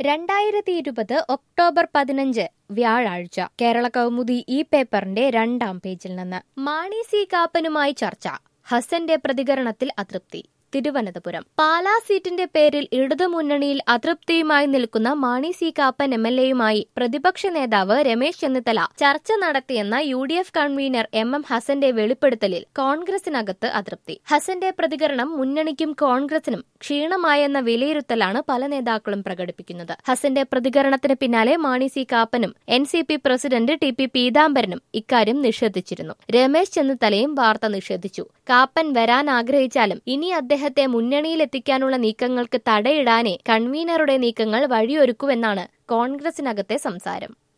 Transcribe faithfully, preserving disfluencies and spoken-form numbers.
രണ്ടായിരത്തി ഇരുപത് ഒക്ടോബർ പതിനഞ്ച് വ്യാഴാഴ്ച കേരള കൗമുദി ഈ പേപ്പറിന്റെ രണ്ടാം പേജിൽ നിന്ന് മാണി സി കാപ്പനുമായി ചർച്ച. ഹസന്റെ പ്രതികരണത്തിൽ അതൃപ്തി. തിരുവനന്തപുരം പാലാ സീറ്റിന്റെ പേരിൽ ഇടതുമുന്നണിയിൽ അതൃപ്തിയുമായി നിൽക്കുന്ന Mani C Kappan M L എയുമായി പ്രതിപക്ഷ നേതാവ് രമേശ് ചെന്നിത്തല ചർച്ച നടത്തിയെന്ന U D F convener M M ഹസന്റെ വെളിപ്പെടുത്തലിൽ കോൺഗ്രസിനകത്ത് അതൃപ്തി. ഹസന്റെ പ്രതികരണം മുന്നണിക്കും കോൺഗ്രസിനും ക്ഷീണമായെന്ന വിലയിരുത്തലാണ് പല നേതാക്കളും പ്രകടിപ്പിക്കുന്നത്. ഹസന്റെ പ്രതികരണത്തിന് പിന്നാലെ മാണി സി കാപ്പനും N C P president T P പീതാംബരനും ഇക്കാര്യം നിഷേധിച്ചിരുന്നു. രമേശ് ചെന്നിത്തലയും വാർത്ത നിഷേധിച്ചു. കാപ്പൻ വരാൻ ആഗ്രഹിച്ചാലും ഇനി അദ്ദേഹത്തെ മുന്നണിയിലെത്തിക്കാനുള്ള നീക്കങ്ങൾക്ക് തടയിടാനേ കൺവീനറുടെ നീക്കങ്ങൾ വഴിയൊരുക്കുവെന്നാണ് കോൺഗ്രസിനകത്തെ സംസാരം.